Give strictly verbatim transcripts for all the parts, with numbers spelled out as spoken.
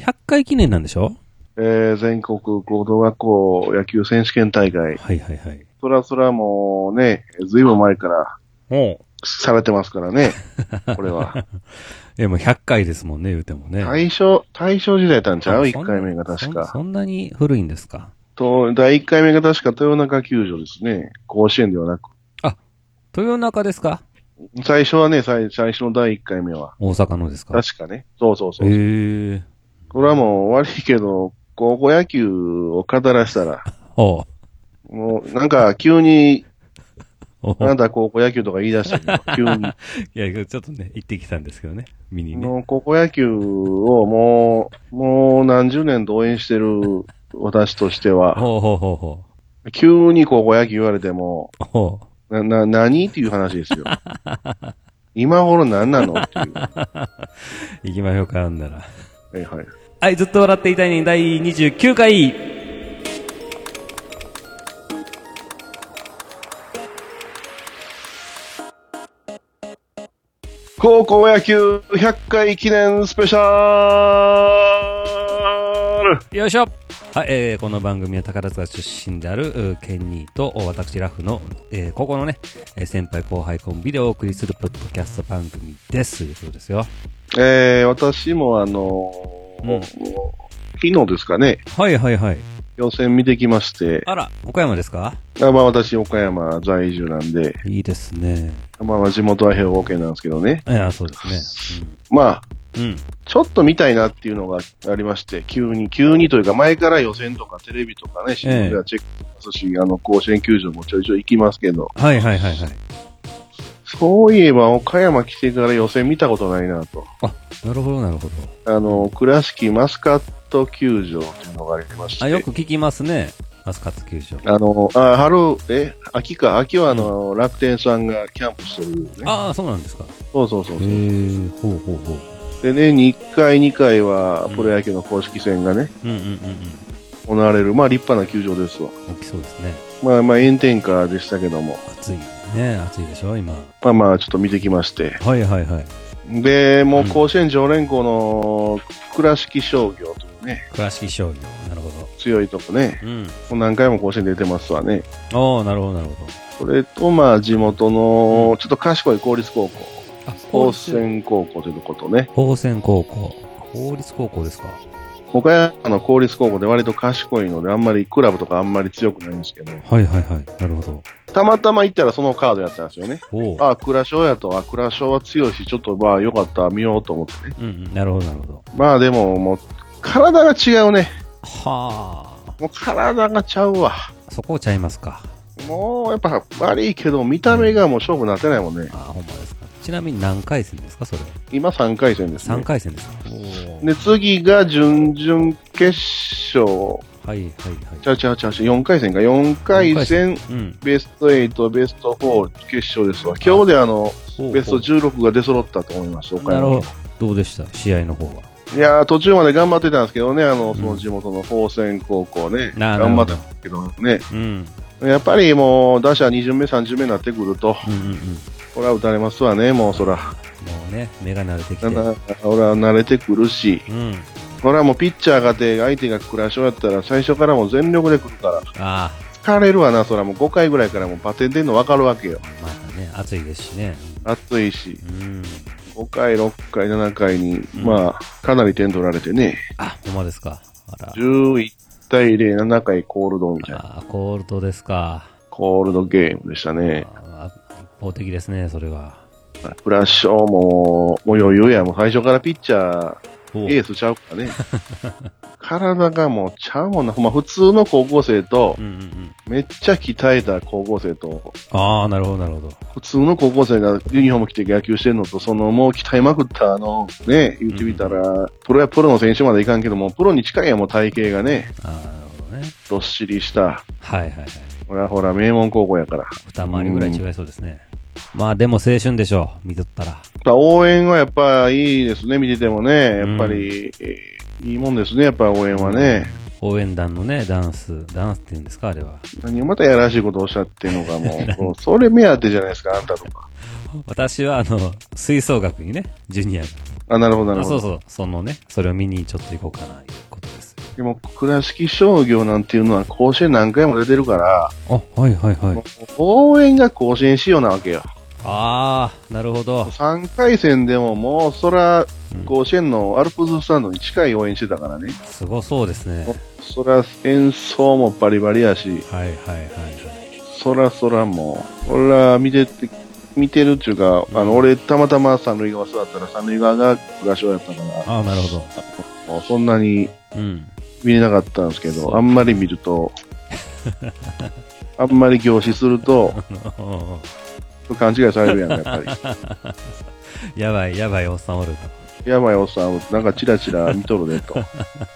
ひゃっかい記念なんでしょ？ えー、全国高等学校野球選手権大会。 はいはいはい。 そらそらもうね、ずいぶん前からおうされてますからね。これは。 え、もうひゃっかいですもんね、言うてもね。 大正、大正時代やったんちゃう ?いっそん回目が確か。 そそんなに古いんですか？ と、だいいっかいめが確か豊中球場ですね。甲子園ではなく。 あ、豊中ですか？ 最初はね、最最初のだいいっかいめは。 大阪のですか？ 確かね。そうそうそう。 へー。 これはもう悪いけど、高校野球を語らせたら、 おう。 もうなんか急に、 おうあなた高校野球とか言い出したけど、急に。 いや、ちょっとね、行ってきたんですけどね。見にね。 もう高校野球をもう、もう何十年と応援してる私としては、 ほうほうほうほ急に高校野球言われても、 う。ほう。 な、な、何っていう話ですよ。今頃何なのっていう。 行きましょうか、あんなら。 はいはい。 はい、ずっと笑っていたいね、だいにじゅうきゅうかい。 高校野球ひゃっかい記念スペシャル。 よいしょ。はい、えー、この番組は宝塚出身であるケンニーと私ラフの、えー、高校のね、先輩後輩コンビでお送りするポッドキャスト番組です。ということですよ。 えー、私もあのーうん、 昨日ですかね、 はいはいはい。 予選見てきまして、 あら、岡山ですか？ あまあ私岡山在住なんで、 いいですね。 まあ地元は兵庫県なんですけどね。 いや、そうですね。 まあ、 うん。うん。 ちょっと見たいなっていうのがありまして、急に、急にというか前から予選とかテレビとかね、新聞ではチェックしますし、あの、甲子園球場もちょいちょい行きますけど、 はいはいはいはい。 そういえば岡山来てから予選見たことないなと。 あ、なるほどなるほど。 あの、倉敷マスカット球場というのがありまして。 あ、よく聞きますね。マスカット球場。 あの、あ、春、え、秋か。秋はあの、うん、楽天さんがキャンプしてる、ね。 ああ、そうなんですか。 そうそうそうそう。 へえ、ほうほうほう。 で、年にいっかい、にかいは、プロ野球の公式戦がね、 うんうんうんうん。 行われる、まあ立派な球場ですわ。 大きそうですね。 まあまあ炎天下でしたけども。 暑い。ね、暑いでしょ、今。 まあまあ、ちょっと見てきまして。 はいはいはい。 で、もう甲子園常連校の倉敷商業というね。 倉敷商業。なるほど。 強いとこね。うん。もう何回も甲子園出てますわね。 ああ、なるほどなるほど。 それと、まあ地元の、ちょっと賢い公立高校。 あ、 宝泉高校ということね。 宝泉高校。公立高校ですか。 岡山の公立高校で割と賢いので、あんまりクラブとかあんまり強くないんですけど。 はいはいはい。なるほど。 たまたま行ったらそのカードやったんですよね。 おああ、倉商やと、あ、倉商は強いし、ちょっとまあよかった、見ようと思ってね。 うんうん、なるほどなるほど。 まあでも、もう、体が違うね。 はあ。 もう体がちゃうわ。 そこちゃいますか。 もう、やっぱ悪いけど、見た目がもう勝負なってないもんね。 ああ、ほんまですか。ちなみに何回戦ですか、それ。 今さんかい戦ですね。 さんかい戦ですか。 で、次が準々決勝。 はいはいはい。 ちゃうちゃうちゃうちゃう、よんかい戦か。よんかい戦、うん、ベストはち、ベストよん、決勝ですわ。今日であの、ベストじゅうろくが出揃ったと思います、岡山。 なるほど。どうでした試合の方は。 いやー、途中まで頑張ってたんですけどね、あの、その地元の宝泉高校ね。うん、頑張ってたんですけどね。うん。やっぱりもう、打者に巡目、さん巡目になってくると、うんうんうん、これは打たれますわね、もうそら。 もうね、目が慣れてきて。 俺は慣れてくるし、うん、これはもうピッチャーがて、相手が倉商やったら最初からもう全力で来るから。ああ。疲れるわな、そらもうごかいぐらいからもうバテン出んの分かるわけよ。 まあね、暑いですしね。 暑いし。うん、ごかい、ろっかい、ななかいに、うん、まあ、かなり点取られてね。 あ、ほんまですか。 あら。じゅういちたいゼロ、ななかいコールドみたいな。 ああ、コールドですか。 コールドゲームでしたね。 あ一方的ですね、それは。 フラッシュも、もう余裕や、もう最初からピッチャー、エースちゃうからね。体がもうちゃうもんな。まあ普通の高校生と、うんうんうん、めっちゃ鍛えた高校生と、 ああ、なるほどなるほど。 普通の高校生がユニフォーム着て野球してるのと、そのもう鍛えまくったあの、ね、言ってみたら、うんうん、プロやプロの選手までいかんけども、プロに近いやもう体型がね。 ああ、なるほどね。 どっしりした。 はいはいはい。 ほらほら、名門高校やから。 二回りぐらい違いそうですね。うん、まあでも青春でしょう、見とったら。 応援はやっぱいいですね、見ててもね。やっぱり、うん、いいもんですね、やっぱ応援はね。 応援団のね、ダンス、ダンスっていうんですか、あれは。 何をまたやらしいことをおっしゃってんのかもう、もうそれ目当てじゃないですか、あんたとか。 私はあの、吹奏楽にね、ジュニアが。 あ、なるほど、なるほど。 そうそう、そのね、それを見にちょっと行こうかな、いうことです。 でも、倉敷商業なんていうのは甲子園何回も出てるから、 あ、はいはいはい。 応援が甲子園仕様なわけよ。 ああ、なるほど。 さんかい戦でももう、そら、甲子園のアルプススタンドに近い応援してたからね。 すごそうですね。 そら、演奏もバリバリやし、 はいはいはいはい。 そらそらもう、俺ら見てて、見てるっていうか、うん、あの、俺、たまたま三塁側座ったら、三塁側が合唱やったから、 ああ、なるほど。 もうそんなに見れなかったんですけど、うん、あんまり見ると、あんまり凝視すると、勘違いされるやん、やっぱり。 やばい、やばいおっさんおると。やばいおっさん、なんかチラチラ見とるね、と。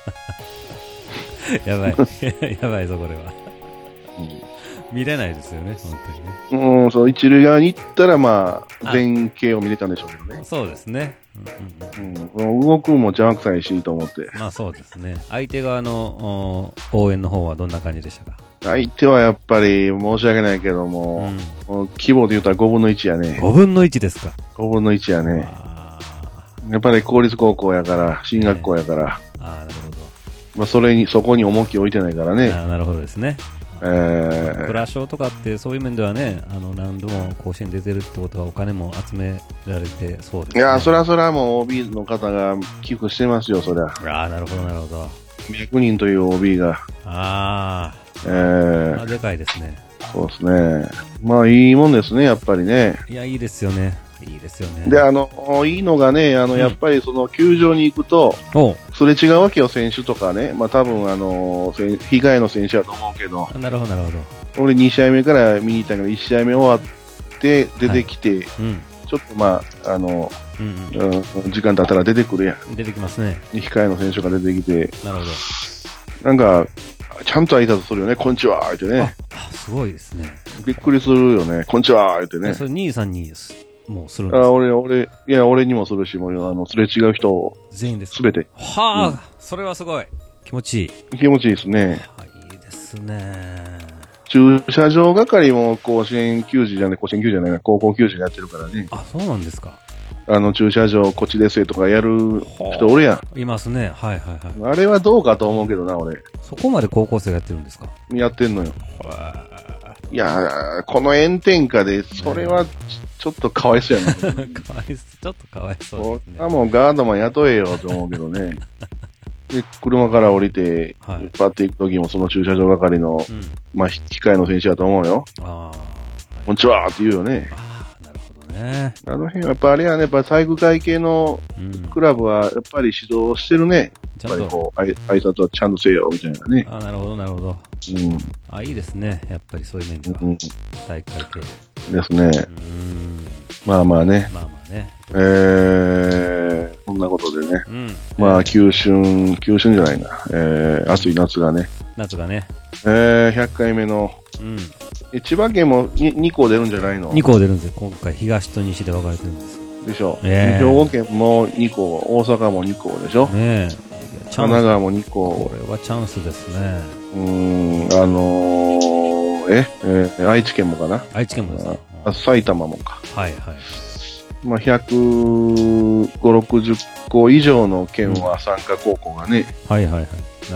やばい、やばいぞ、これは。うん見れないですよね、本当にね。うん、そう、一塁側に行ったら、まあ、前景を見れたんでしょうけどね。 そうですね。 うんうんうん、動くも邪魔くさいしと思って。 まあそうですね。相手側の応援の方はどんな感じでしたか？ 相手はやっぱり申し訳ないけども、うん、もう規模で言うたらごぶんのいちやね。 ごぶんのいちですか？ ごぶんのいちやね。やっぱり公立高校やから、進学校やから。 ああ、なるほど。 まあそれに、そこに重きを置いてないからね。 ああ、なるほどですね。えー、クラショーとかってそういう面ではね、あの何度も甲子園出てるってことはお金も集められてそうですね。 いやー、そりゃそりゃもう オービー の方が寄付してますよ、そりゃ。 ああ、なるほどなるほど。 ひゃくにんという オービー が。 ああ。 えー、 まあ、でかいですね。 そうですね。まあいいもんですね、やっぱりね。 いや、いいですよね。いいですよね。 で、あの、いいのがね、あの、うん、やっぱりその球場に行くと、すれ違うわけよ、選手とかね。まあ多分、あの、被害の選手だと思うけど。 なるほど、なるほど。俺に試合目から見に行ったけど、いち試合目終わって出てきて、はいうん、ちょっとまあ、あの、うんうんうん、時間経ったら出てくるやん。 出てきますね。 控えの選手が出てきて。 なるほど。 なんか、ちゃんと挨拶するよね、こんにちはってね。 あ、すごいですね。 びっくりするよね、こんにちはってね。 それ兄さんにもうするんですか？ あ、俺、俺、いや、俺にもするし、もう、あの、すれ違う人を。 全員です。 すべて。 はあ、うん、それはすごい。気持ちいい。 気持ちいいですね。 あ、いいですね。 駐車場係も甲子園球児じゃない、甲子園球児じゃないな、高校球児やってるからね。 あ、そうなんですか。 あの、駐車場、こっちですとかやる人おるやん。いますね。はいはいはい。 あれはどうかと思うけどな、俺。 そこまで高校生がやってるんですか？ やってんのよ。いやー、この炎天下で、それはちょっとかわいそうやな。かわいそう、ちょっとかわいそうですね。 あ、もうガードマン雇えよと思うけどね。で、車から降りて、はい、パッて行くときもその駐車場係の、うん、まあ、控えの選手だと思うよ。ああ。こんにちはって言うよね。 ね、 あの辺はやっぱあれはね、やっぱ体育会系のクラブはやっぱり指導してるね。やっぱりこう、挨拶はちゃんとせよみたいなね。 あ、なるほど、なるほど。うん。あ、いいですね。やっぱりそういう面では。うん、体育会系。 ですね。うん。まあまあね。 まあまあね。 えー、こんなことでね。うん。まあ、急春、急春じゃないな。えー、暑い夏がね。 夏がね。 えー、ひゃっかいめの。うん。千葉県も 2, に校出るんじゃないの？ に 校出るんですよ。今回東と西で分かれてるんですでしょ、えー、兵庫県もに校、大阪もに校でしょ、ね、神奈川もに校。 これはチャンスですね。 うーん、あのー、え、えー、愛知県もかな？ 愛知県もですね。 あ、埼玉もか。 はいはい。 まあ、ひゃくごじゅう、ろくじゅっ校以上の県は参加高校がね、 うん、はいはいはい。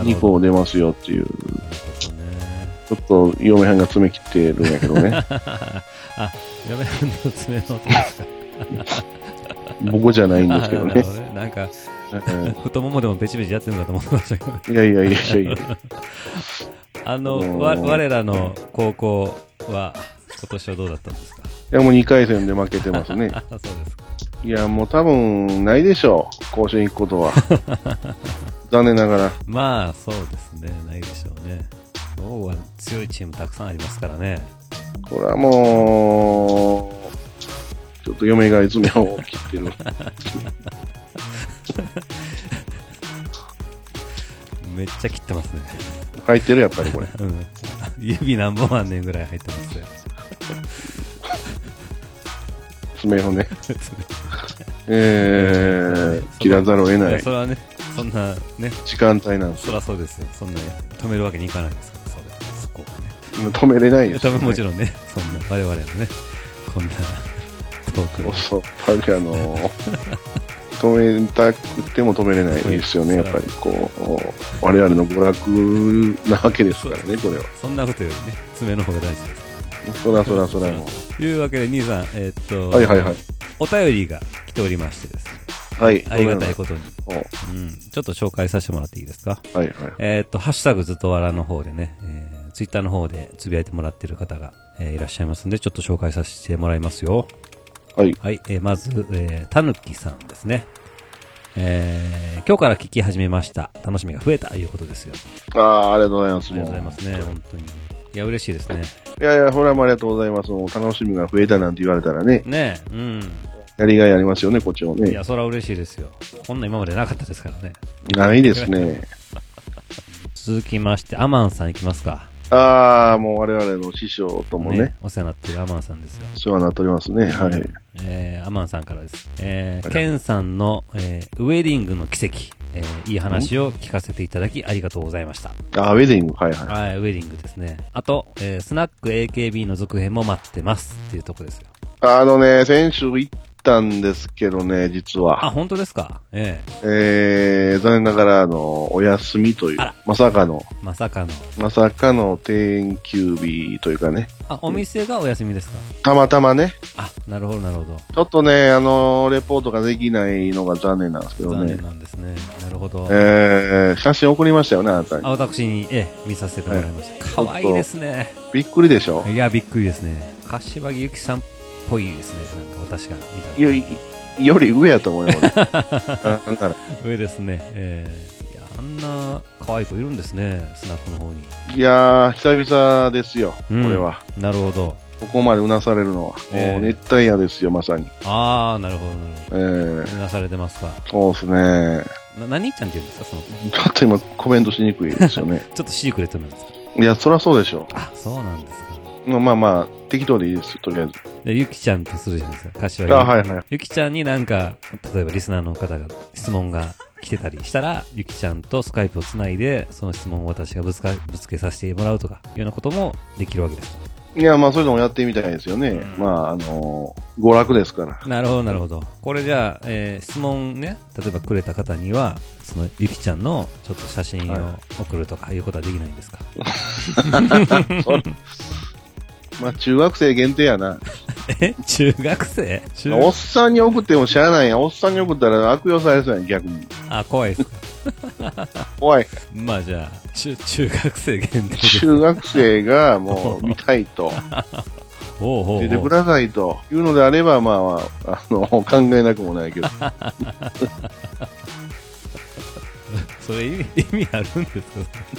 に校出ますよっていう。ちょっと嫁はんが詰め切ってるんやけどね。 あ、嫁はんの詰めの音ですか？ 僕じゃないんですけどね。 な, ねなんか、太ももでもベチベチやってるのかと思ってましたけど。 いやいやいやいやいや。 あの、わ我らの高校は今年はどうだったんですか？ いやもうにかい戦で負けてますね。 あ、そうですか。 いやもう多分ないでしょう。甲子園行くことは。残念ながら。 まあそうですね。ないでしょうね。今日は強いチームたくさんありますからね。 これはもう、ちょっと嫁が爪を切ってる。 めっちゃ切ってますね。 入ってるやっぱりこれ。 うん、指何本あんねんぐらい入ってますよ。 爪をね。えー、切らざるを得ない。 それはね、 そんなね。 時間帯なんですよ。そらそうですよ。そんな止めるわけにいかないですから、それ。そこはね。止めれないですよ、 ね。もちろんね、そんな、我々のね、こんなトーク。 そう、やっぱりあのー、止めたくても止めれないですよね、やっぱりこう、我々の娯楽なわけですからね、これは。 そんなことよりね、爪の方が大事です。 そらそらそらもう。というわけで、兄さん、えー、っと、 はいはいはい。 お便りが来ておりましてですね。 はい。 ありがたいことに。うん。ちょっと紹介させてもらっていいですか。 はいはい。 えー、っと、ハッシュタグずっとわらの方でね、えー、ツイッターの方でつぶやいてもらっている方が、えー、いらっしゃいますんで、ちょっと紹介させてもらいますよ。 はい。 はい。えー、まず、えー、たぬきさんですね。えー、今日から聞き始めました。楽しみが増えたということですよ。 ああ、ありがとうございます。 ありがとうございますね、本当に。いや、嬉しいですね。 いやいや、ほらもありがとうございます。もう楽しみが増えたなんて言われたらね。 ねえ、うん。 やりがいありますよね、こっちもね。 いや、それは嬉しいですよ。こんな今までなかったですからね。 ないですね。 続きまして、アマンさんいきますか。 ああ、もう我々の師匠ともね。ねお世話になっているアマンさんですよ。 お世話になっておりますね。はい。 えー、アマンさんからです。えー、ケンさんの、えー、ウェディングの奇跡、えー、いい話を聞かせていただきありがとうございました。 あー、ウェディング、はいはい。 はい、ウェディングですね。あと、えー、スナック エーケービー の続編も待ってますっていうとこですよ。 あのね、先週行ったんですけどね、実は。 あ、本当ですか。えええー、残念ながら、あの、お休みという、まさかの、 まさかの、 まさかの定休日というかね。 あ、お店がお休みですか。 たまたまね。 あ、なるほど、なるほど。 ちょっとね、あの、レポートができないのが残念なんですけどね。 残念なんですね。なるほど。 えー、写真送りましたよね、あなたに。 あ、私に、ええ、見させてもらいました。可、愛、いいですね。 びっくりでしょ。 いや、びっくりですね。柏木由紀さんっぽいですね。なんか私が見た。 より、より上やと思います。 上ですね。えー、いや、あんな可愛い子いるんですね、スナックの方に。 いやー、久々ですよ、うん、これは。 なるほど。 ここまでうなされるのは。えー、もう熱帯夜ですよ、まさに。 あー、なるほど、なるほど。えー、うなされてますか。 そうですね。 な、何ちゃんって言うんですか、その。 ちょっと今コメントしにくいですよね。 ちょっとシークレットなんですか。 いや、そりゃそうでしょう。 あ、そうなんですか。 まあまあ、適当でいいですよ、とりあえず。 で、ゆきちゃんとするじゃないですか、柏木。 あ、はいはい。 ゆきちゃんになんか、例えばリスナーの方が質問が来てたりしたら、ゆきちゃんとスカイプをつないで、その質問を私がぶつか、ぶつけさせてもらうとか、いうようなこともできるわけです。 いや、まあそういうのもやってみたいですよね。うん、まあ、あのー、娯楽ですから。 なるほど、なるほど。これじゃあ、えー、質問ね、例えばくれた方には、そのゆきちゃんのちょっと写真を送るとかいうことはできないんですか。 はいまあ、中学生限定やな。 え中学生中おっさんに送ってもしゃあないやん。おっさんに送ったら悪用されそうやん、逆に。 あ、怖いですか。怖い。 まあじゃあ、中、中学生限定。 中学生がもう見たいと。 おうおうおう出てくださいというのであれば、まあまあ、あの、考えなくもないけど。 それ意味、意味あるんですか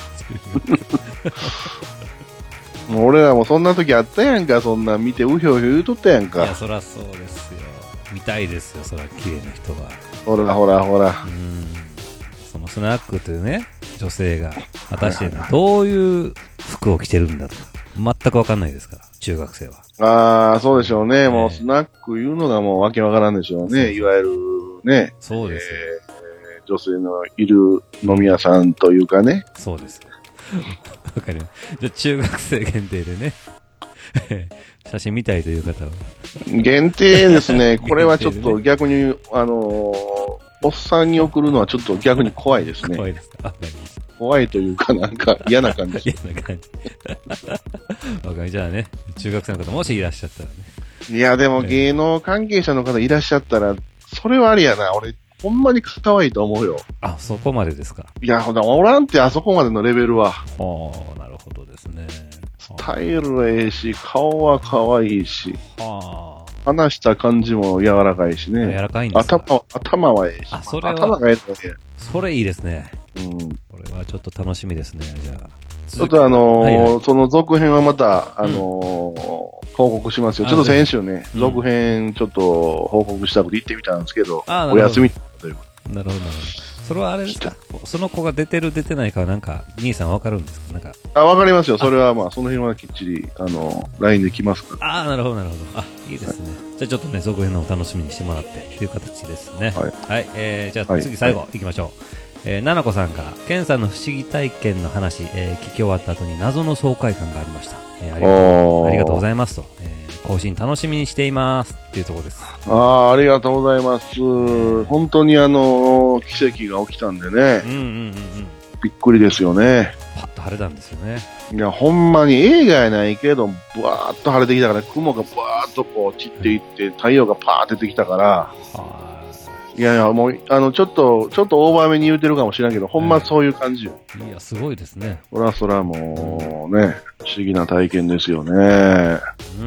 もう俺らもそんな時あったやんか、そんなん見てうひょうひょ言うとったやんか。 いや、そらそうですよ。見たいですよ、そら綺麗な人は。 ほらほらほら。 うん。そのスナックというね、女性が、果たしてどういう服を着てるんだとか、全くわかんないですから、中学生は。 ああ、そうでしょうね。もうスナックいうのがもうわけわからんでしょうね。いわゆるね。 そうですよ、 えー。女性のいる飲み屋さんというかね。 そうです。わかります。じゃあ中学生限定でね。写真見たいという方は。 限定ですね。これはちょっと逆に、あのー、おっさんに送るのはちょっと逆に怖いですね。 怖いですか。わかりました。 怖いというかなんか嫌な感じ。 嫌な感じ。わかり、じゃあね、中学生の方もしいらっしゃったらね。 いや、でも芸能関係者の方いらっしゃったら、それはありやな。俺、ほんまに可愛いと思うよ。 あ、そこまでですか。 いや、ほんと、おらんってあそこまでのレベルは。 ああ、なるほどですね。 スタイルええし、顔は可愛いし。 ああ。 話した感じも柔らかいしね。 柔らかいんですか。 頭、頭はええし。 あ、それは。 頭がええとね。 それいいですね。 うん。 これはちょっと楽しみですね、じゃあ。 ちょっとあのーはいはい、その続編はまた、あのーうん、報告しますよ。ちょっと先週ね、うん、続編ちょっと報告したくて行ってみたんですけど、 あお休みという。 なるほど、なるほど。それはあれですか、その子が出てる出てないかはなんか、兄さんわかるんですか、なんか。 あ、わかりますよ。それはまあ、その辺はきっちり、あの、ライン で来ますから。 ああ、なるほど、なるほど。あ、いいですね。はい、じゃあちょっとね、続編のお楽しみにしてもらって、という形ですね。はい。はい、えー、じゃあ次最後、はい、行きましょう。 えー、ななこさんが、ケンさんの不思議体験の話、えー、聞き終わった後に謎の爽快感がありました。えー、ありがとう、ありがとうございますと。えー、更新楽しみにしていますっていうところです。 ああ、ありがとうございます。本当にあの、奇跡が起きたんでね。うんうんうんうん。びっくりですよね。 パッと晴れたんですよね。 いや、ほんまに映画やないけど、ブワーッと晴れてきたから、雲がブワーッとこう散っていって、太陽がパーって出てきたから、いやいや、もう、あの、ちょっと、ちょっとオーバーめに言うてるかもしれんけど、ほんまそういう感じよ。 いや、すごいですね。 そらそらもう、ね、不思議な体験ですよね。 うん。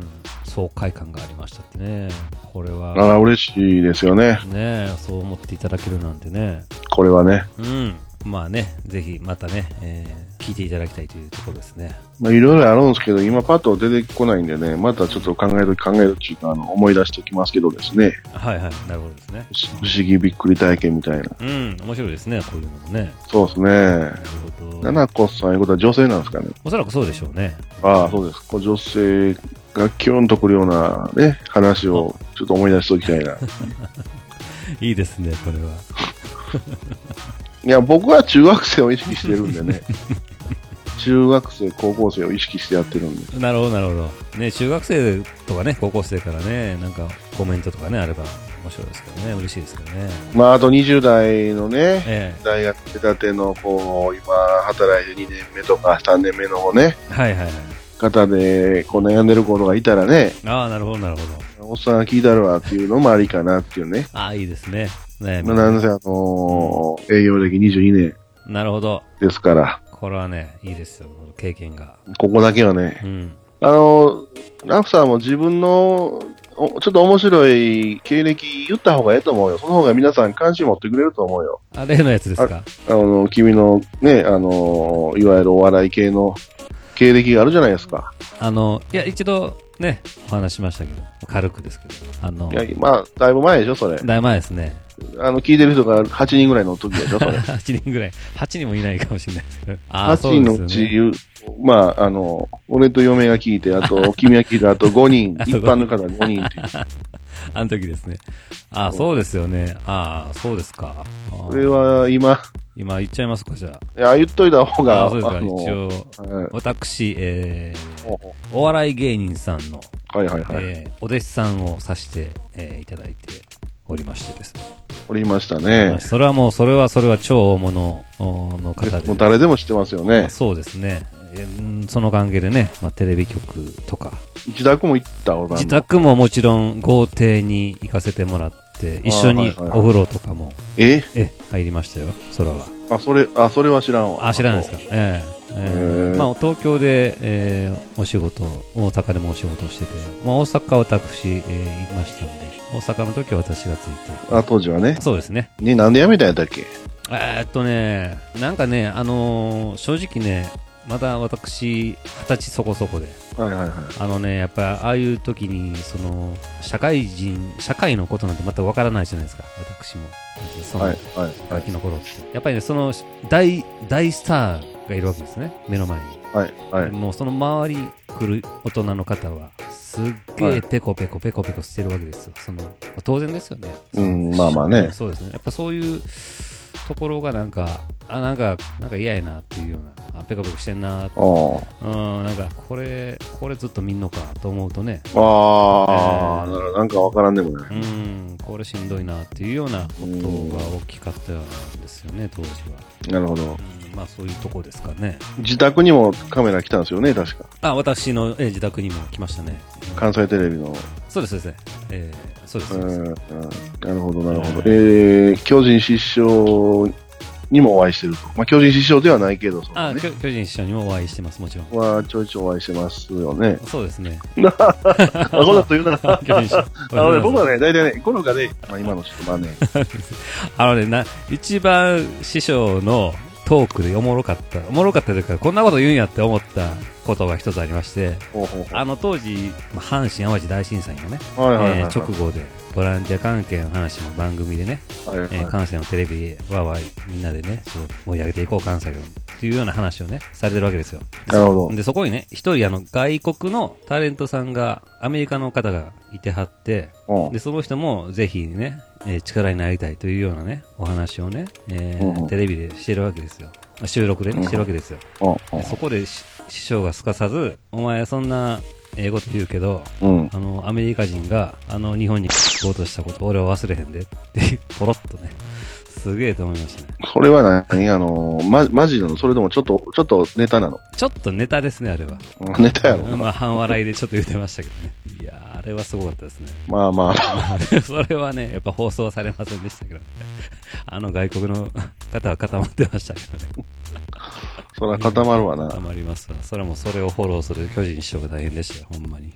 爽快感がありましたってね。これは。 あら、嬉しいですよね。 ねそう思っていただけるなんてね。 これはね。 うん。まあね、ぜひまたね、えー、聞いていただきたいというところですね。 まあいろいろあるんですけど、今パッと出てこないんでね、またちょっと考える、考えるっていうか、あの、思い出しておきますけどですね。 はいはい、なるほどですね。 不思議びっくり体験みたいな。 うん、面白いですね、こういうのもね。 そうですね。なるほど。ななこさんいうことは女性なんですかね。 おそらくそうでしょうね。 ああ、そうです。こう女性がキュンとくるようなね、話をちょっと思い出しておきたいな。 いいですね、これは。 いや、僕は中学生を意識してるんでね。中学生、高校生を意識してやってるんで。 なるほど、なるほど。ね、中学生とかね、高校生からね、なんかコメントとかね、あれば面白いですけどね、嬉しいですけどね。 まあ、あとにじゅう代のね、 ええ、 大学出たての、こう、今、働いてにねんめとかさんねんめのね、 はいはいはい。 方で、こう悩んでる子がいたらね、 ああ、なるほど、なるほど。 おっさんが聞いたるわっていうのもありかなっていうね。 ああ、いいですね。ねまあ、なんせあのー、営業歴にじゅうにねん。 なるほど。 ですから。 これはね、いいですよ、経験が。 ここだけはね。うん、あの、ラフさんも自分の、ちょっと面白い経歴言った方がええと思うよ。その方が皆さん関心持ってくれると思うよ。 あ、例のやつですか？ あの、君のね、あの、いわゆるお笑い系の経歴があるじゃないですか。 あの、いや、一度ね、お話しましたけど、軽くですけど。あの、 いや、まあ、だいぶ前でしょ、それ。 だいぶ前ですね。 あの、聞いてる人がはちにんぐらいの時でしょ、それ。 はちにんぐらい。はちにんもいないかもしれないですけど。 あはちにんのうち、ね、まあ、あの、俺と嫁が聞いて、あと、君が聞いて、あとごにん、一般の方ごにんっていう。 あの時ですね。ああ、そうですよね。ああ、そうですか。 これは今、 今言っちゃいますか、じゃあ。いや、言っといた方が。 あそうですか、一応、はい、私、えー、お笑い芸人さんの、 はいはいはい。 えー、お弟子さんをさして、えー、いただいておりましてですね。 おりましたね。 それはもう、それはそれは超大物の方で。 もう誰でも知ってますよね。 そうですね。その関係でね、まあ、テレビ局とか。 自宅も行った自宅ももちろん豪邸に行かせてもらって、一緒にお風呂とかも。 ええ入りましたよ、それは。 あ、それ、あ、それは知らんわ。 あ、知らないですか。えええー、まあ、東京で、えー、お仕事、大阪でもお仕事をしてて、まあ、大阪私、えー、いましたんで、大阪の時は私がついて。 あ、当時はね。 そうですね。 ね、なんで辞めたんやったっけ？ えー、っとね、なんかね、あのー、正直ね、まだ私、二十歳そこそこで。 はいはいはい。 あのね、やっぱりああいう時に、その、社会人、社会のことなんて全くわからないじゃないですか、私も。その、はいはいはい、ガキの頃って。やっぱりね、その、大、大スターがいるわけですね、目の前に。 はいはい。 もうその周り来る大人の方は、すっげえペコペコペコペコしてるわけですよ。その、当然ですよね。 うん、まあまあね。 そうですね。やっぱそういうところがなんか、あ、なんか、なんか嫌やなっていうような。あ、ペコペコしてんなーって。うん、なんか、これ、これずっと見んのかと思うとね。 ああ、えー、なんかわからんでもない。 うん、これしんどいなっていうようなことが大きかったようなんですよね、当時は。 なるほど。うん、 まあそういうとこですかね。 自宅にもカメラ来たんですよね、確か。 あ、私の、えー、自宅にも来ましたね。 関西テレビの。 そうです、そうですね。えー、そうです。うん、 なるほど、なるほど。えー、巨人師匠にもお会いしてると。まあ、巨人師匠ではないけど、そのね、あ、巨人師匠にもお会いしてます、もちろん。 は、ちょいちょいお会いしてますよね。 そうですね。 あ、そうだと言うな。 巨人師匠。 あのね、僕はね、大体ね、この中で、まあ、今の人まあね。 あのね、な、一番師匠のトークでおもろかった、おもろかったというか、こんなこと言うんやって思ったことが一つありまして、ほうほうほう、あの当時、阪神・淡路大震災のね、はいはいはいはい、えー、直後で、ボランティア関係の話も番組でね、はいはい、えー、関西のテレビでわーわーみんなでね、そう盛り上げていこう関西のっていうような話をね、されてるわけですよ。 なるほど。 で、そこにね、一人あの、外国のタレントさんが、アメリカの方がいてはって、 うん、 で、その人もぜひね、えー、力になりたいというようなね、お話をね、えーうん、テレビでしてるわけですよ。収録でね、してるわけですよ。うん、そこで師匠がすかさず、お前そんな、英語って言うけど、うん、あの、アメリカ人が、あの、日本に行こうとしたこと、俺は忘れへんで、って、ポロッとね、すげえと思いましたね。 それは何あの、ま、マジなのそれともちょっと、ちょっとネタなのちょっとネタですね、あれは。 ネタやろ、 まあ、半笑いでちょっと言ってましたけどね。いやー、あれはすごかったですね。 まあまあ。 それはね、やっぱ放送されませんでしたけどね。あの外国の方は固まってましたけどね。 そら固まるわな。 固まりますわ。それもそれをフォローする巨人師匠が大変でしたよ、ほんまに。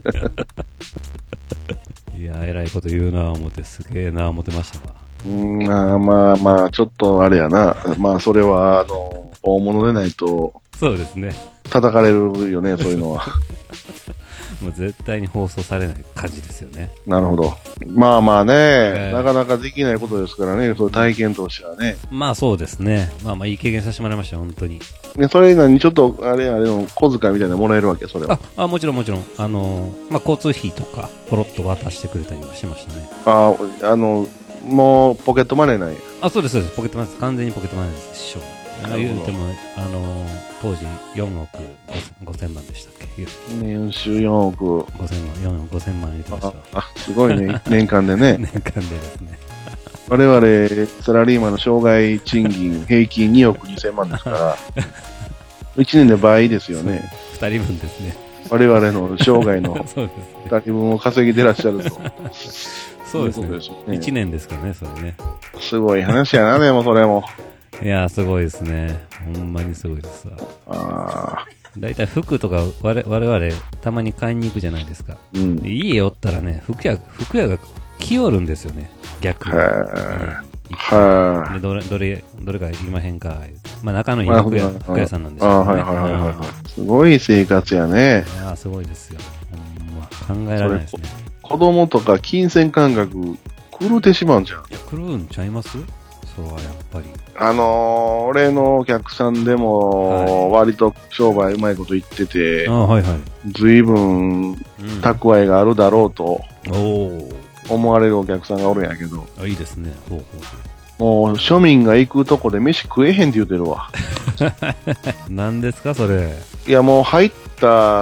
いやー、偉いこと言うなぁ思って、すげえなぁ思ってましたわ。 うん、まあまあまあ、ちょっとあれやな。まあ、それは、あの、大物でないと。 そうですね。 叩かれるよね、そういうのは。 もう絶対に放送されない感じですよね。 なるほど。まあまあね、えー、なかなかできないことですからね、そういう体験としてはね。 まあそうですね。まあまあいい経験させてもらいました、本当に。 ね、それなにちょっと、あれあれの小遣いみたいなのもらえるわけ、それは。 あ、あもちろんもちろん。あのー、まあ交通費とか、ポロッと渡してくれたりはしましたね。 あ、あの、もうポケットマネーない。 あ、そうです、そうです。ポケットマネーです。完全にポケットマネーです、師匠。言うても、あのー、当時よんおくごせんまんでしたっけ？ 年収よんおく。 ごせんまん、よんおくごせんまん入れてました。 あ、あすごいね。年間でね。 年間でですね。 我々、サラリーマンの生涯賃金平均におくにせんまんですから、いちねんで倍ですよね。 ふたりぶんですね。 我々の生涯のふたりぶんを稼ぎでらっしゃると。 そうですね。そうですね。いちねんですからね、それね。 すごい話やな、でもそれも。 いやー、すごいですね。ほんまにすごいですわ。 ああ。 だいたい服とか我々たまに買いに行くじゃないですか。うん、家寄ったらね、服屋、服屋が来よるんですよね。逆に。 はぁ。 で、どれ、どれ、どれかいりまへんか。まあ、仲のいい服屋、服屋さんなんですよね。 あはいはいはいはい。すごい生活やね。 いやー、すごいですよ。ほんま、考えられないですね。 子供とか金銭感覚、狂ってしまうんじゃん。いや、狂うんちゃいますそうはやっぱり。 あのー、俺のお客さんでも、割と商売うまいこと言ってて、 あはいはい。 随分、蓄えがあるだろうと、思われるお客さんがおるんやけど。 あいいですね。ほうほうもう、庶民が行くとこで飯食えへんって言うてるわ。 何ですか、それ。 いや、もう入った、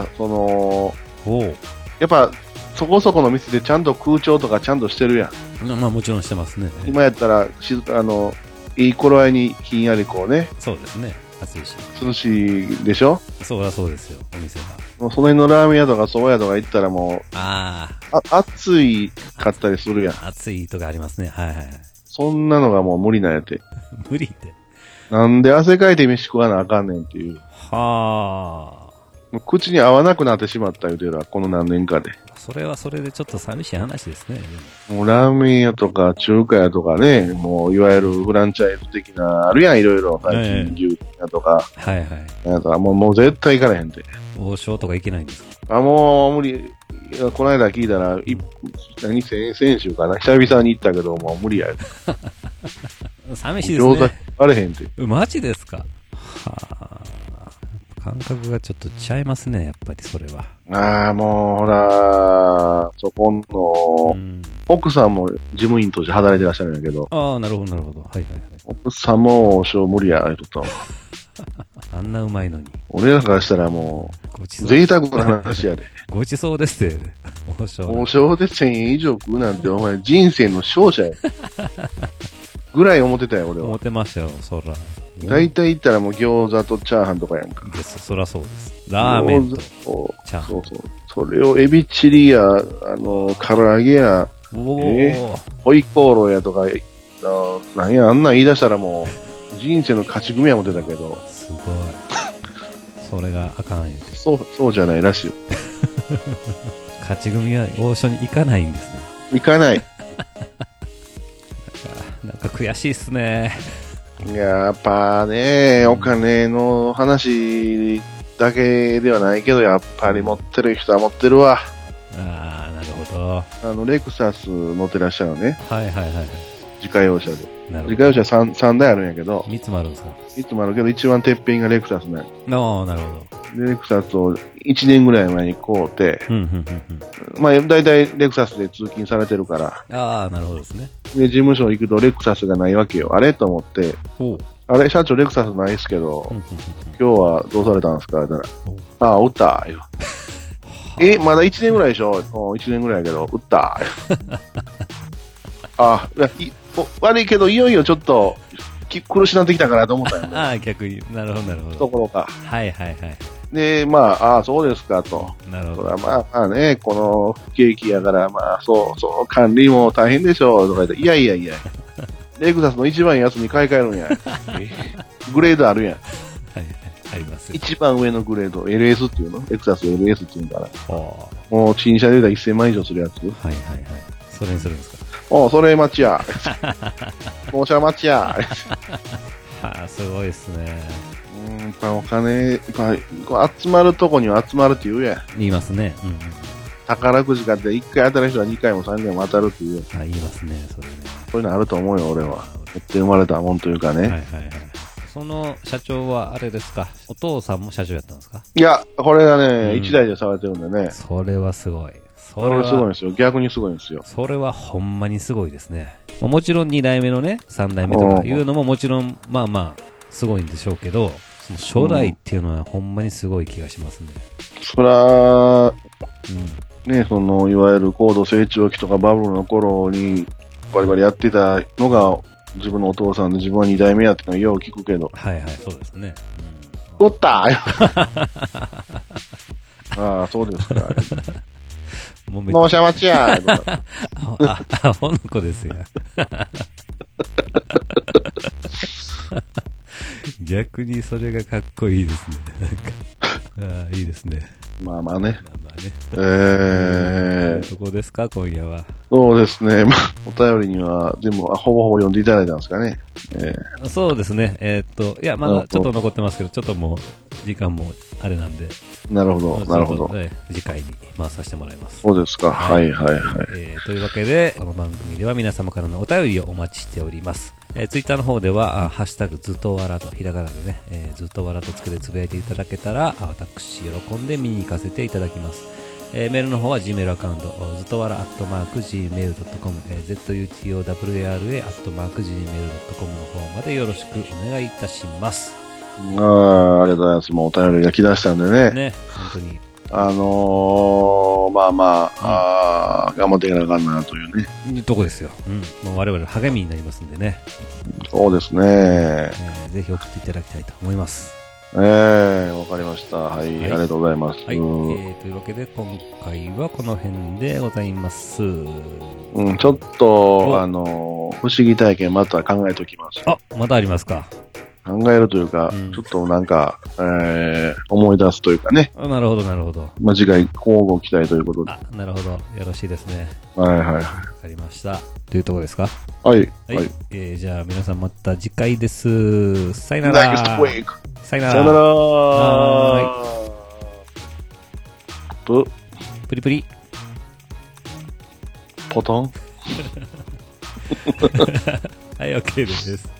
その、やっぱ、そこそこの店でちゃんと空調とかちゃんとしてるやん。まあもちろんしてますね。 今やったら、静か、あの、いい頃合いにひんやりこうね。 そうですね。暑いし。 涼しいでしょそうだそうですよ、お店は。 もうその辺のラーメン屋とか蕎麦屋とか行ったらもう、 ああ、暑いかったりするやん。 暑いとかありますね。はいはい。 そんなのがもう無理なんやて。 無理って。 なんで汗かいて飯食わなあかんねんっていう。 はあ。 口に合わなくなってしまった言うてるわ、この何年かで。 それはそれでちょっと寂しい話ですね。 もうラーメン屋とか中華屋とかね、もういわゆるフランチャイズ的な、あるやん、いろいろ。最近牛屋とか。 はいはい。 なんかもう、もう絶対行かれへんて。 王将とか行けないんですか？ あ、もう無理。この間聞いたら、い何先先週かな、久々に行ったけど、もう無理や。 寂しいですね。 餃子あれへんて。 マジですか？はあ。感覚がちょっとちゃいますね、やっぱりそれは。ああ、もう、ほら、そこの、うん、奥さんも事務員として働いてらっしゃるんやけど。 ああ、なるほど、なるほど。はいはいはい。 奥さんも王将無理や、言うとった。 あんなうまいのに。 俺らからしたらもう、贅沢な話やで。 ごちそうですって、王将。 王将でせんえん以上食うなんて、お前人生の勝者や。ぐらい思ってたよ、俺は。 思ってましたよ、そら。 大体行ったらもう餃子とチャーハンとかやんか。 です、そらそうです。ラーメンとチャーハン。 そうそう。それをエビチリや、あの、唐揚げや、 おー、 ホイコーローやとか、なんや、あんなん言い出したらもう、人生の勝ち組や思ってたけど。 すごい。それがあかんよ。 そう、そうじゃないらしいよ。 勝ち組は王将に行かないんですね。 行かない。 なんか悔しいっすね。 やっぱね、お金の話だけではないけど、やっぱり持ってる人は持ってるわ。 ああ、なるほど。 あの、レクサス乗ってらっしゃるのね。 はいはいはい。 自家用車で。 なるほど。 自家用車 3, 3台あるんやけど。 みっつもあるんですか？ みっつもあるけど、一番てっぺんがレクサスね。 ああ、なるほど。で、レクサスをいちねんぐらい前に買うて、うんうんうんうん、まあ、大体レクサスで通勤されてるから。 ああ、なるほどですね。 で、事務所行くとレクサスがないわけよ。あれと思って、あれ、社長レクサスないっすけど、うんうんうん、今日はどうされたんですかって言ったら、ああ、売ったよ。え、まだいちねんぐらいでしょ？ いち 年ぐらいやけど、売ったあい悪いけど、いよいよちょっと、苦しなってきたかなと思ったよね。 ああ、逆に。なるほど、なるほど。 ところか。 はいはいはい。 で、まあ、ああ、そうですかと。 なるほど。 それはまあまあね、この不景気やから、まあ、そう、そう、管理も大変でしょう、とか言って、いやいやいや、レクサスの一番安に買い替えるんや。グレードあるやん。 はいはい、あります。 一番上のグレード、エルエス っていうの？レクサス エルエス っていうんかな。もう、新車で言うたらせんまん以上するやつ。はいはいはい。それにするんですか？ おう、それ待ちや。納車待ちや。 はあ、すごいですね。 うん、やっぱお金、やっぱ集まるとこには集まるって言うやん。 言いますね。うんうん、 宝くじ買っていっかい当たる人はにかいもさんかいも当たるっていう。 あ、言いますね、それね。 そういうのあると思うよ、俺は。持って生まれたもんというかね。はいはいはい。 その社長はあれですか、お父さんも社長やったんですか？いや、これがね、一、うん、台でされてるんでね。 それはすごい。 それはすごいんですよ。逆にすごいんですよ。 それはほんまにすごいですね。もちろんに代目のね、さん代目とかいうのももちろん、まあまあ、すごいんでしょうけど、その初代っていうのはほんまにすごい気がしますね。 そら、うん、ね、その、いわゆる高度成長期とかバブルの頃にバリバリやってたのが自分のお父さんで自分はに代目やってのはよう聞くけど。 はいはい、そうですね。 うん、おったああ、そうですか。もうめっちゃ。申し訳ちやあ、アホの子ですよ。逆にそれがかっこいいですね。なんかあ、いいですね。 まあまあね。まあまあね。 えー。どこですか、今夜は。 そうですね。まあ、お便りには全部、ほぼほぼ読んでいただいたんですかね。 えー、そうですね。えー、っと、いや、まだちょっと残ってますけど、ちょっともう、時間もあれなんで。 なるほど、なるほど。 次回に回させてもらいます。 そうですか。はい、はい、はい、はい。 えー。というわけで、この番組では皆様からのお便りをお待ちしております。えー、ツイッターの方では、ハッシュタグずっとわらと、ひらがなでね、えー、ずっとわらとつけてつぶやいていただけたら、私、喜んで見に行かせていただきます。えー、メールの方は Gmail アカウント、ずっとわらアットマーク ジーメールドットコム、えー、zutowara アットマーク ジーメールドットコム の方までよろしくお願いいたします。 ああ、ありがとうございます。もうお便りが来だしたんでね。 ね、本当に。 あのー、まあまあ、うん、あ頑張っていかなあかんなというね。 いうとこですよ。うん。もう我々励みになりますんでね。 そうですね。 えー、ぜひ送っていただきたいと思います。 ええー、わかりました。はい、はい、ありがとうございます。 はい。えー、というわけで、今回はこの辺でございます。 うん、ちょっと、あのー、不思議体験また考えておきます。 あ、まだありますか。 考えるというか、うん、ちょっとなんか、えー、思い出すというかね。 あ、なるほど、なるほど。 まあ、次回、交互期待ということで。 あ、なるほど。よろしいですね。 はいはいはい。わかりました。というところですか。 はい。 はい。はい、えー、じゃあ皆さんまた次回です。さよなら。 Next week。 さよなら。 さよなら。 はーい。ぷ。 プリプリ。 ポトン。 はい、OK です。